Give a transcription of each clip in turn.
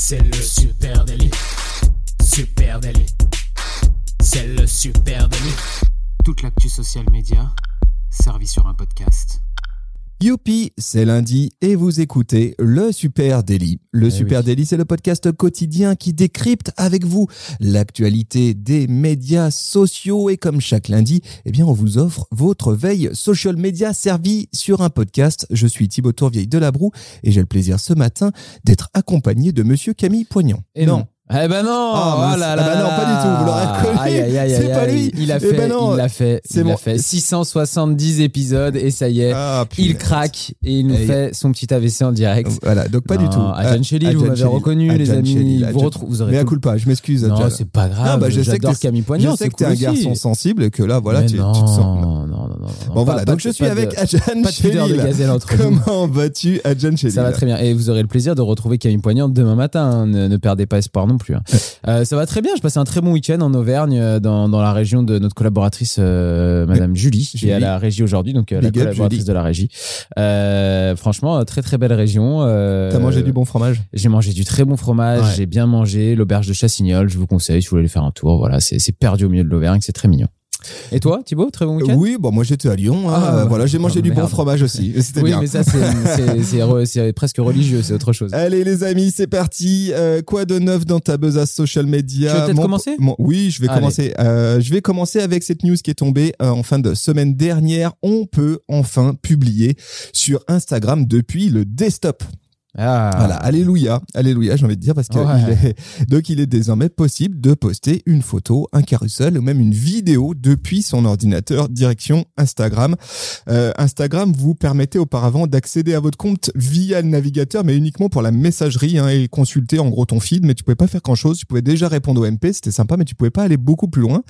C'est le Super Daily. Super Daily. C'est le Super Daily. Toute l'actu social média servie sur un podcast. Youpi, c'est lundi et vous écoutez le Super Daily. Le Super Daily, c'est le podcast quotidien qui décrypte avec vous l'actualité des médias sociaux. Et comme chaque lundi, on vous offre votre veille social media servie sur un podcast. Je suis Thibaut Tourvieille de Labroue et j'ai le plaisir ce matin d'être accompagné de monsieur Camille Poignant. Et non. Eh ben non, non, pas du tout, vous l'aurez reconnu, c'est pas lui. Il a fait 670 épisodes et ça y est, il craque et il nous fait son petit AVC en direct. Voilà, donc pas du tout. Adjan Chelil, vous m'avez reconnu les amis, vous aurez mais à culpa, je m'excuse. Non, c'est pas grave, j'adore Camille Poignant, je sais que t'es un garçon sensible et que là, voilà, tu te sens... Non. Bon voilà, donc je suis avec Adjan Chelil. Comment vas-tu, Adjan Chelil? Ça va très bien et vous aurez le plaisir de retrouver Camille Poignant demain matin, ne perdez pas espoir non plus. Ça va très bien, je passais un très bon week-end en Auvergne dans la région de notre collaboratrice Madame Julie qui est à la régie aujourd'hui, donc la collaboratrice de la régie. Franchement, très très belle région. T'as mangé du bon fromage? J'ai mangé du très bon fromage, j'ai bien mangé l'auberge de Chassignol, je vous conseille si vous voulez aller faire un tour. Voilà, c'est perdu au milieu de l'Auvergne, c'est très mignon. Et toi, Thibaut, très bon week-end? Oui, moi j'étais à Lyon. Voilà, j'ai mangé du bon fromage aussi. C'était bien. Mais ça, c'est presque religieux, c'est autre chose. Allez, les amis, c'est parti. Quoi de neuf dans ta besace social media? Tu veux peut-être commencer? Oui, je vais commencer. Je vais commencer avec cette news qui est tombée en fin de semaine dernière. On peut enfin publier sur Instagram depuis le desktop. Voilà, alléluia, j'ai envie de dire, parce que il est désormais possible de poster une photo, un carrousel ou même une vidéo depuis son ordinateur direction Instagram. Instagram vous permettait auparavant d'accéder à votre compte via le navigateur, mais uniquement pour la messagerie et consulter en gros ton feed, mais tu pouvais pas faire grand chose. Tu pouvais déjà répondre au MP, c'était sympa, mais tu pouvais pas aller beaucoup plus loin.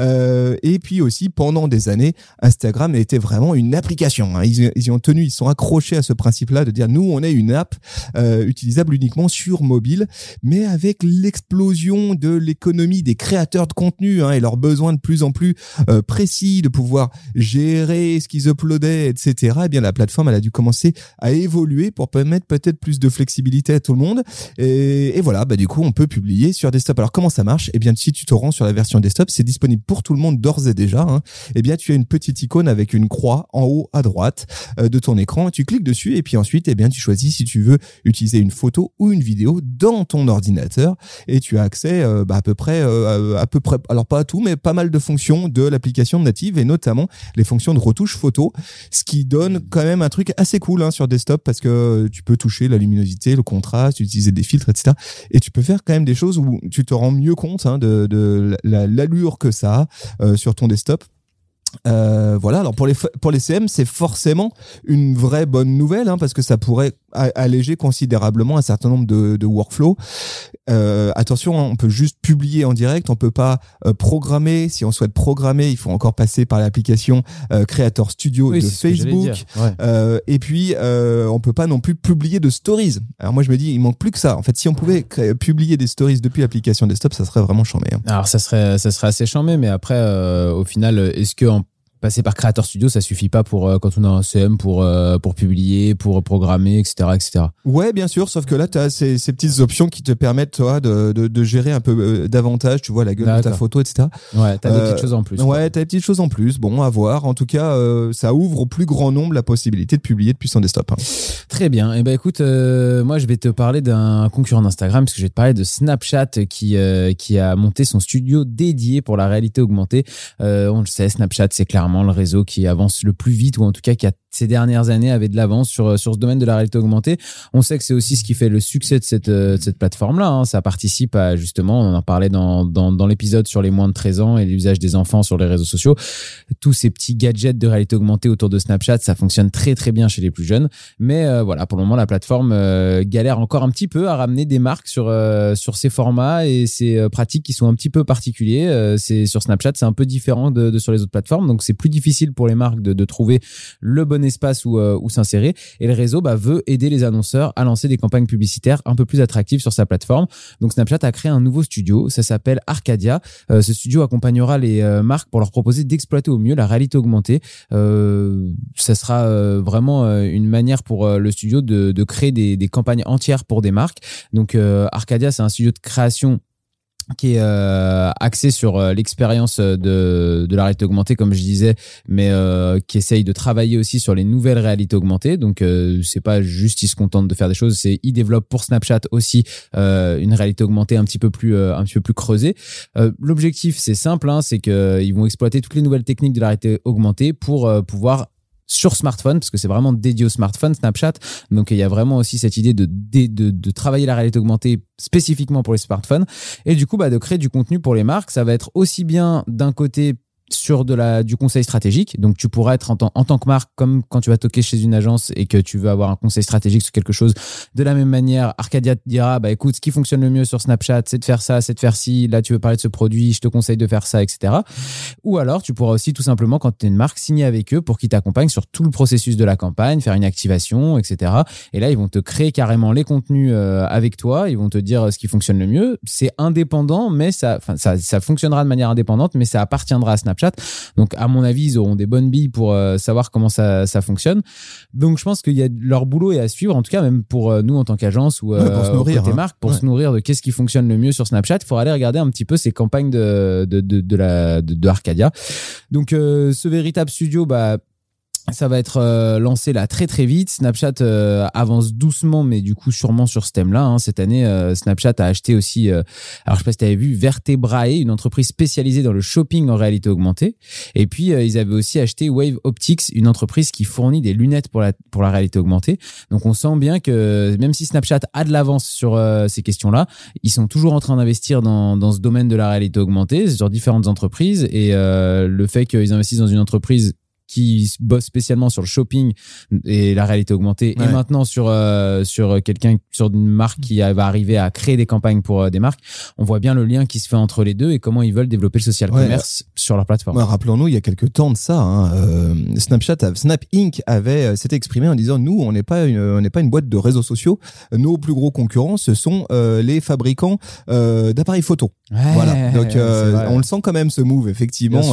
Et puis aussi, pendant des années, Instagram était vraiment une application. Ils y ont tenu, ils sont accrochés à ce principe-là de dire nous, on est une app utilisable uniquement sur mobile, mais avec l'explosion de l'économie des créateurs de contenu et leurs besoins de plus en plus précis de pouvoir gérer ce qu'ils uploadaient, etc. Eh bien la plateforme elle a dû commencer à évoluer pour permettre peut-être plus de flexibilité à tout le monde et voilà, du coup on peut publier sur desktop. Alors comment ça marche? Eh bien si tu te rends sur la version desktop, c'est disponible pour tout le monde d'ores et déjà. Eh bien tu as une petite icône avec une croix en haut à droite de ton écran, tu cliques dessus et puis ensuite eh bien tu choisis si tu veux utiliser une photo ou une vidéo dans ton ordinateur et tu as accès à peu près, alors pas à tout, mais pas mal de fonctions de l'application native et notamment les fonctions de retouche photo, ce qui donne quand même un truc assez cool sur desktop parce que tu peux toucher la luminosité, le contraste, utiliser des filtres, etc. Et tu peux faire quand même des choses où tu te rends mieux compte de l'allure que ça a sur ton desktop. Voilà, alors pour les CM, c'est forcément une vraie bonne nouvelle parce que ça pourrait alléger considérablement un certain nombre de workflows. Attention, on peut juste publier en direct, on peut pas programmer. Si on souhaite programmer, il faut encore passer par l'application Creator Studio de Facebook. Et puis on peut pas non plus publier de stories. Alors moi je me dis, il manque plus que ça. En fait, si on pouvait publier des stories depuis l'application desktop, ça serait vraiment chambé. Alors ça serait assez chambé, mais après au final, est-ce que passer par Creator Studio, ça suffit pas pour quand on a un CM pour publier, pour programmer, etc. Ouais, bien sûr, sauf que là, tu as ces petites options qui te permettent toi de gérer un peu davantage, tu vois, la gueule de ta photo, etc. Ouais, t'as des petites choses en plus. Ouais, t'as des petites choses en plus. Bon, à voir. En tout cas, ça ouvre au plus grand nombre la possibilité de publier depuis son desktop. Très bien. Et écoute, moi, je vais te parler d'un concurrent d'Instagram, parce que je vais te parler de Snapchat qui a monté son studio dédié pour la réalité augmentée. On le sait, Snapchat, c'est clairement le réseau qui avance le plus vite ou en tout cas qui a ces dernières années avait de l'avance sur ce domaine de la réalité augmentée. On sait que c'est aussi ce qui fait le succès de cette plateforme-là. Ça participe à, justement, on en parlait dans l'épisode sur les moins de 13 ans et l'usage des enfants sur les réseaux sociaux. Tous ces petits gadgets de réalité augmentée autour de Snapchat, ça fonctionne très très bien chez les plus jeunes. Mais voilà, pour le moment, la plateforme galère encore un petit peu à ramener des marques sur ces formats et ces pratiques qui sont un petit peu particuliers. C'est sur Snapchat, c'est un peu différent de sur les autres plateformes. Donc c'est plus difficile pour les marques de trouver le bon espace où s'insérer. Et le réseau veut aider les annonceurs à lancer des campagnes publicitaires un peu plus attractives sur sa plateforme. Donc Snapchat a créé un nouveau studio, ça s'appelle Arcadia. Ce studio accompagnera les marques pour leur proposer d'exploiter au mieux la réalité augmentée. Ça sera vraiment une manière pour le studio de créer des campagnes entières pour des marques. Donc Arcadia, c'est un studio de création qui est axé sur l'expérience de la réalité augmentée, comme je disais, mais qui essaye de travailler aussi sur les nouvelles réalités augmentées. Donc c'est pas juste ils se contentent de faire des choses, c'est ils développent pour Snapchat aussi une réalité augmentée un petit peu plus creusée. L'objectif c'est simple, c'est que ils vont exploiter toutes les nouvelles techniques de la réalité augmentée pour pouvoir sur smartphone, parce que c'est vraiment dédié au smartphone Snapchat, donc il y a vraiment aussi cette idée de travailler la réalité augmentée spécifiquement pour les smartphones, et du coup de créer du contenu pour les marques. Ça va être aussi bien d'un côté sur du conseil stratégique, donc tu pourras être en tant que marque, comme quand tu vas toquer chez une agence et que tu veux avoir un conseil stratégique sur quelque chose. De la même manière, Arcadia te dira écoute, ce qui fonctionne le mieux sur Snapchat, c'est de faire ça, c'est de faire ci, là tu veux parler de ce produit, je te conseille de faire ça, etc. Ou alors tu pourras aussi tout simplement, quand tu es une marque, signer avec eux pour qu'ils t'accompagnent sur tout le processus de la campagne, faire une activation, etc. Et là ils vont te créer carrément les contenus avec toi, ils vont te dire ce qui fonctionne le mieux. C'est indépendant, mais ça fonctionnera de manière indépendante, mais ça appartiendra à Snapchat. Donc à mon avis ils auront des bonnes billes pour savoir comment ça fonctionne. Donc je pense qu'il y a leur boulot est à suivre, en tout cas même pour nous en tant qu'agence ou pour se nourrir, côté marque, pour se nourrir de qu'est-ce qui fonctionne le mieux sur Snapchat. Il faudra aller regarder un petit peu ces campagnes de Arcadia. Donc ce véritable studio ça va être lancé là très très vite. Snapchat avance doucement, mais du coup sûrement sur ce thème-là. Cette année, Snapchat a acheté aussi, alors je sais pas si tu avais vu, Vertebrae, une entreprise spécialisée dans le shopping en réalité augmentée. Et puis ils avaient aussi acheté Wave Optics, une entreprise qui fournit des lunettes pour la réalité augmentée. Donc on sent bien que même si Snapchat a de l'avance sur ces questions-là, ils sont toujours en train d'investir dans ce domaine de la réalité augmentée sur différentes entreprises. Et le fait qu'ils investissent dans une entreprise qui bosse spécialement sur le shopping et la réalité augmentée, et maintenant sur une marque qui va arriver à créer des campagnes pour des marques, on voit bien le lien qui se fait entre les deux et comment ils veulent développer le social commerce sur leur plateforme. Rappelons-nous, il y a quelques temps de ça, Snap Inc. s'était exprimé en disant nous, on n'est pas une boîte de réseaux sociaux. Nos plus gros concurrents, ce sont les fabricants d'appareils photo. Voilà. Donc on le sent quand même, ce move, effectivement.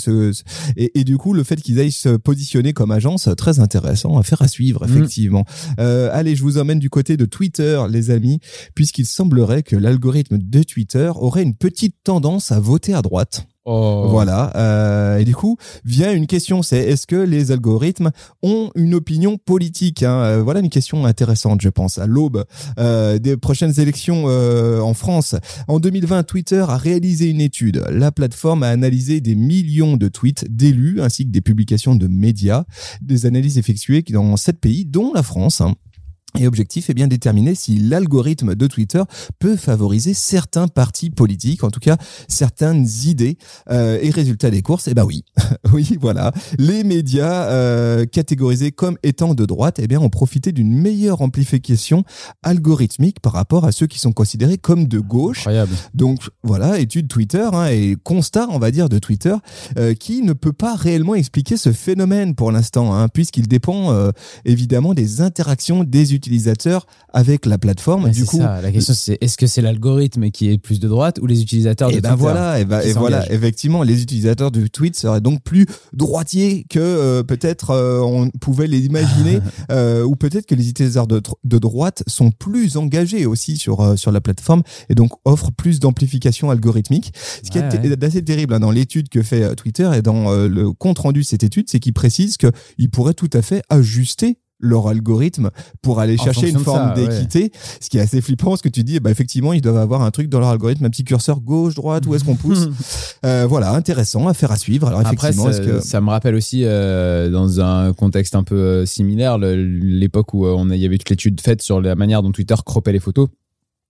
Et du coup, le fait qu'ils aillent se positionner comme agence, très intéressant, à faire à suivre, effectivement. Allez, je vous emmène du côté de Twitter, les amis, puisqu'il semblerait que l'algorithme de Twitter aurait une petite tendance à voter à droite. Voilà. Et du coup, vient une question, c'est est-ce que les algorithmes ont une opinion politique, Voilà une question intéressante, je pense. À l'aube des prochaines élections en France, en 2020, Twitter a réalisé une étude. La plateforme a analysé des millions de tweets d'élus ainsi que des publications de médias, des analyses effectuées dans 7 pays, dont la France. Et objectif est bien déterminer si l'algorithme de Twitter peut favoriser certains partis politiques, en tout cas certaines idées. Et résultat des courses, oui. Oui, voilà. Les médias catégorisés comme étant de droite, ont profité d'une meilleure amplification algorithmique par rapport à ceux qui sont considérés comme de gauche. Incroyable. Donc voilà, étude Twitter et constat, on va dire, de Twitter qui ne peut pas réellement expliquer ce phénomène pour l'instant, puisqu'il dépend évidemment des interactions des utilisateurs avec la plateforme. Du coup, ça. La question c'est est-ce que c'est l'algorithme qui est plus de droite ou les utilisateurs de Twitter? Voilà, effectivement, les utilisateurs de tweet seraient donc plus droitiers que peut-être on pouvait les imaginer, ou peut-être que les utilisateurs de droite sont plus engagés aussi sur la plateforme et donc offrent plus d'amplification algorithmique. Ce qui est assez terrible dans l'étude que fait Twitter et dans le compte rendu de cette étude, c'est qu'ils précisent qu'ils pourraient tout à fait ajuster leur algorithme pour aller chercher une forme d'équité, ce qui est assez flippant, ce que tu dis, effectivement, ils doivent avoir un truc dans leur algorithme, un petit curseur gauche, droite, où est-ce qu'on pousse. Voilà, intéressant, affaire à suivre. Alors effectivement, après, ça me rappelle aussi, dans un contexte un peu similaire, l'époque où il y avait toute l'étude faite sur la manière dont Twitter croppait les photos.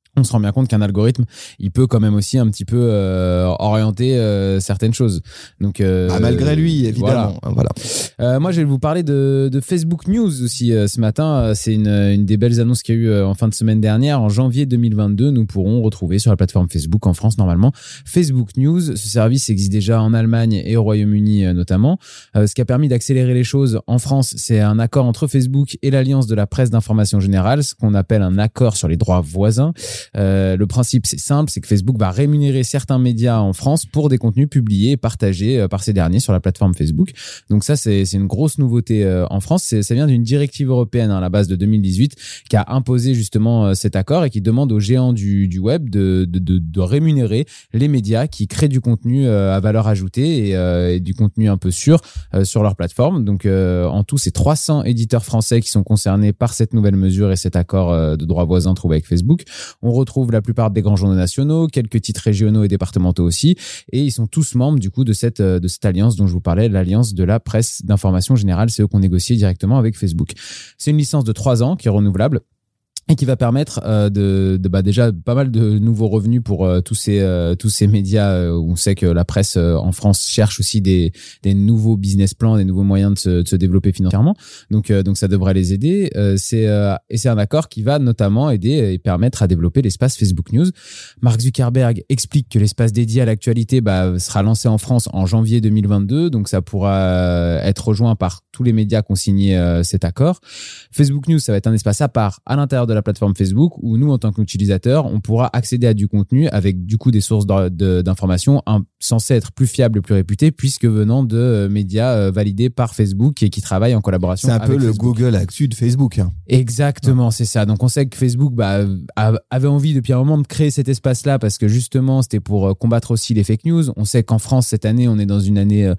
on se rend bien compte qu'un algorithme, il peut quand même aussi un petit peu orienter certaines choses. Donc malgré lui, évidemment. Voilà. Moi, je vais vous parler de Facebook News aussi ce matin. C'est une des belles annonces qu'il y a eu en fin de semaine dernière. En janvier 2022, nous pourrons retrouver sur la plateforme Facebook en France normalement Facebook News. Ce service existe déjà en Allemagne et au Royaume-Uni notamment. Ce qui a permis d'accélérer les choses en France, c'est un accord entre Facebook et l'Alliance de la presse d'information générale, ce qu'on appelle un accord sur les droits voisins. Le principe, c'est simple, c'est que Facebook va rémunérer certains médias en France pour des contenus publiés et partagés par ces derniers sur la plateforme Facebook. Donc ça, c'est une grosse nouveauté en France. Ça vient d'une directive européenne à la base de 2018 qui a imposé justement cet accord et qui demande aux géants du web de rémunérer les médias qui créent du contenu à valeur ajoutée et du contenu un peu sûr sur leur plateforme. Donc en tout, c'est 300 éditeurs français qui sont concernés par cette nouvelle mesure et cet accord de droit voisin trouvé avec Facebook. On retrouve la plupart des grands journaux nationaux, quelques titres régionaux et départementaux aussi, et ils sont tous membres du coup de cette alliance dont je vous parlais, l'alliance de la presse d'information générale. C'est eux qu'on négocie directement avec Facebook. C'est une licence de 3 ans qui est renouvelable et qui va permettre déjà pas mal de nouveaux revenus pour tous ces médias où on sait que la presse en France cherche aussi des nouveaux business plans, des nouveaux moyens de se développer financièrement. Donc ça devrait les aider. C'est un accord qui va notamment aider et permettre à développer l'espace Facebook News. Mark Zuckerberg explique que l'espace dédié à l'actualité sera lancé en France en janvier 2022. Donc ça pourra être rejoint par tous les médias qui ont signé cet accord. Facebook News, ça va être un espace à part à l'intérieur de la plateforme Facebook où nous, en tant qu'utilisateurs, on pourra accéder à du contenu avec du coup des sources d'informations censées être plus fiables et plus réputées puisque venant de médias validés par Facebook et qui travaillent en collaboration avec Facebook. C'est un peu le Google Actu de Facebook. Hein. Exactement, ouais. C'est ça. Donc on sait que Facebook avait envie depuis un moment de créer cet espace-là parce que justement c'était pour combattre aussi les fake news. On sait qu'en France cette année, on est dans une année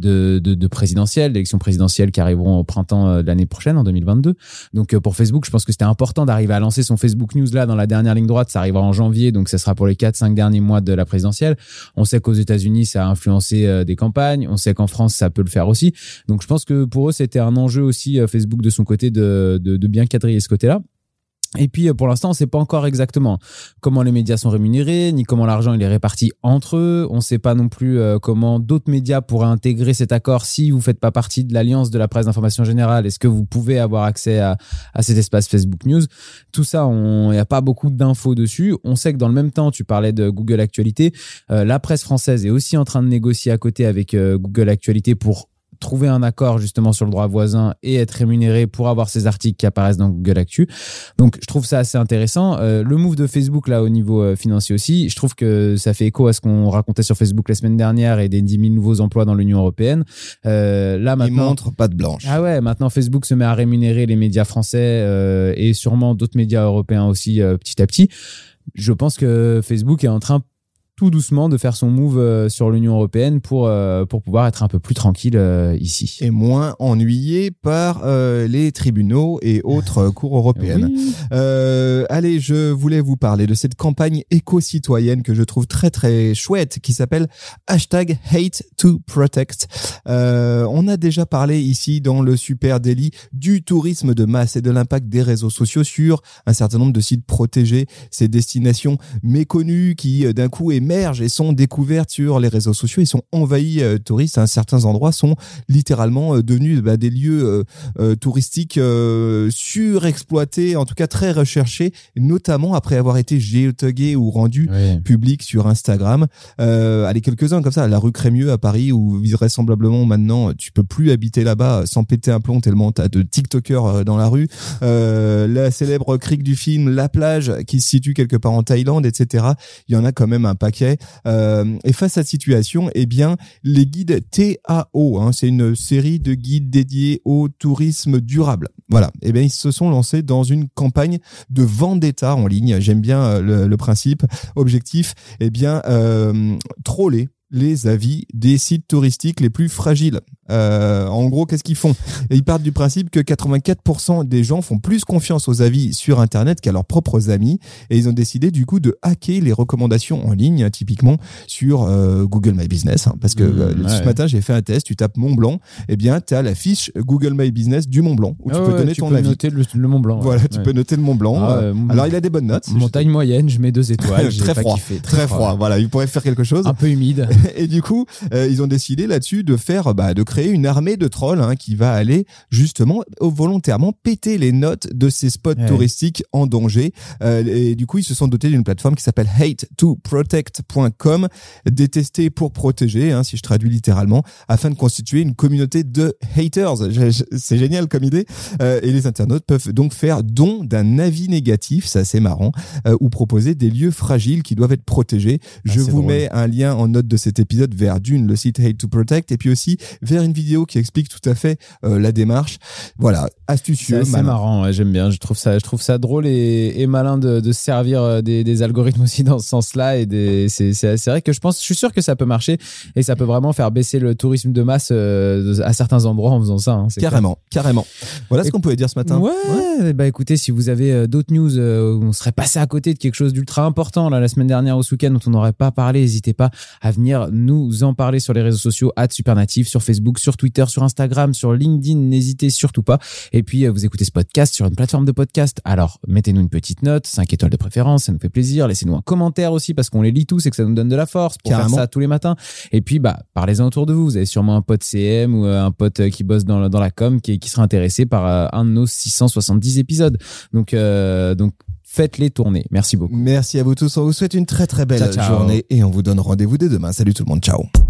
de présidentielle, d'élections présidentielles qui arriveront au printemps de l'année prochaine, en 2022. Donc pour Facebook, je pense que c'était important d'arriver à lancer son Facebook News là dans la dernière ligne droite. Ça arrivera en janvier, donc ça sera pour les 4-5 derniers mois de la présidentielle. On sait qu'aux États-Unis, ça a influencé des campagnes. On sait qu'en France, ça peut le faire aussi. Donc je pense que pour eux, c'était un enjeu aussi, Facebook de son côté, de bien quadriller ce côté-là. Et puis, pour l'instant, on ne sait pas encore exactement comment les médias sont rémunérés, ni comment l'argent il est réparti entre eux. On ne sait pas non plus comment d'autres médias pourraient intégrer cet accord si vous ne faites pas partie de l'Alliance de la presse d'information générale. Est-ce que vous pouvez avoir accès à cet espace Facebook News? Tout ça, il n'y a pas beaucoup d'infos dessus. On sait que dans le même temps, tu parlais de Google Actualité, la presse française est aussi en train de négocier à côté avec Google Actualité pour trouver un accord justement sur le droit voisin et être rémunéré pour avoir ces articles qui apparaissent dans Google Actu. Donc je trouve ça assez intéressant. Le move de Facebook là au niveau financier aussi, je trouve que ça fait écho à ce qu'on racontait sur Facebook la semaine dernière et des 10 000 nouveaux emplois dans l'Union européenne. Là maintenant, il montre patte blanche. Ah ouais, maintenant Facebook se met à rémunérer les médias français et sûrement d'autres médias européens aussi petit à petit. Je pense que Facebook est en train tout doucement de faire son move sur l'Union européenne pour pouvoir être un peu plus tranquille ici. Et moins ennuyé par les tribunaux et autres cours européennes. Oui. Allez, je voulais vous parler de cette campagne éco-citoyenne que je trouve très très chouette qui s'appelle #HateToProtect. On a déjà parlé ici dans le Super Daily du tourisme de masse et de l'impact des réseaux sociaux sur un certain nombre de sites protégés, ces destinations méconnues qui d'un coup émergent et sont découvertes sur les réseaux sociaux et sont envahies touristes. Certains endroits sont littéralement devenus des lieux touristiques surexploités, en tout cas très recherchés, notamment après avoir été géotagués ou rendus publics sur Instagram. Allez, quelques-uns comme ça, la rue Crémieux à Paris où vraisemblablement maintenant tu peux plus habiter là-bas sans péter un plomb tellement t'as de TikTokers dans la rue. La célèbre crique du film La Plage qui se situe quelque part en Thaïlande, etc. Il y en a quand même un paquet. Et face à cette situation, eh bien, les guides TAO, c'est une série de guides dédiés au tourisme durable. Voilà. Eh bien, ils se sont lancés dans une campagne de vendetta en ligne. J'aime bien le principe. Objectif, eh bien, troller les avis des sites touristiques les plus fragiles. En gros, qu'est-ce qu'ils font? Ils partent du principe que 84% des gens font plus confiance aux avis sur Internet qu'à leurs propres amis, et ils ont décidé du coup de hacker les recommandations en ligne, typiquement sur Google My Business, parce que ce matin j'ai fait un test. Tu tapes Mont Blanc, eh bien tu as la fiche Google My Business du Mont Blanc où tu peux donner ton avis. Tu peux noter le Mont Blanc. Voilà, tu peux noter le Mont Blanc. Alors il a des bonnes notes. Montagne moyenne, je mets 2 étoiles. Très froid, très froid. Voilà, il pourrait faire quelque chose. Un peu humide. Et du coup, ils ont décidé là-dessus de créer une armée de trolls qui va aller justement volontairement péter les notes de ces spots touristiques en danger. Et du coup, ils se sont dotés d'une plateforme qui s'appelle hate2protect.com, détester pour protéger, si je traduis littéralement, afin de constituer une communauté de haters. C'est génial comme idée. Et les internautes peuvent donc faire don d'un avis négatif, c'est assez marrant, ou proposer des lieux fragiles qui doivent être protégés. Je vous mets un lien en note de cet épisode vers le site Hate2Protect, et puis aussi vers une vidéo qui explique tout à fait la démarche. Voilà, astucieux, c'est marrant, j'aime bien. Je trouve ça drôle et malin de se servir des algorithmes aussi dans ce sens-là. Et c'est vrai que je suis sûr que ça peut marcher et ça peut vraiment faire baisser le tourisme de masse à certains endroits en faisant ça. Carrément. Voilà ce qu'on pouvait dire ce matin. Ouais. Bah écoutez, si vous avez d'autres news où on serait passé à côté de quelque chose d'ultra important la semaine dernière ou ce week-end dont on n'aurait pas parlé, n'hésitez pas à venir nous en parler sur les réseaux sociaux @supernatif, sur Facebook, sur Twitter, sur Instagram, sur LinkedIn. N'hésitez surtout pas. Et puis vous écoutez ce podcast sur une plateforme de podcast. Alors mettez-nous une petite note, 5 étoiles de préférence, ça nous fait plaisir. Laissez-nous un commentaire aussi parce qu'on les lit tous et que ça nous donne de la force pour faire ça tous les matins. Et puis parlez-en autour de vous. Vous avez sûrement un pote CM ou un pote qui bosse dans la com qui sera intéressé par un de nos 670 épisodes. Donc faites-les tourner. Merci beaucoup. Merci à vous tous. On vous souhaite une très très belle journée et on vous donne rendez-vous dès demain. Salut tout le monde. Ciao.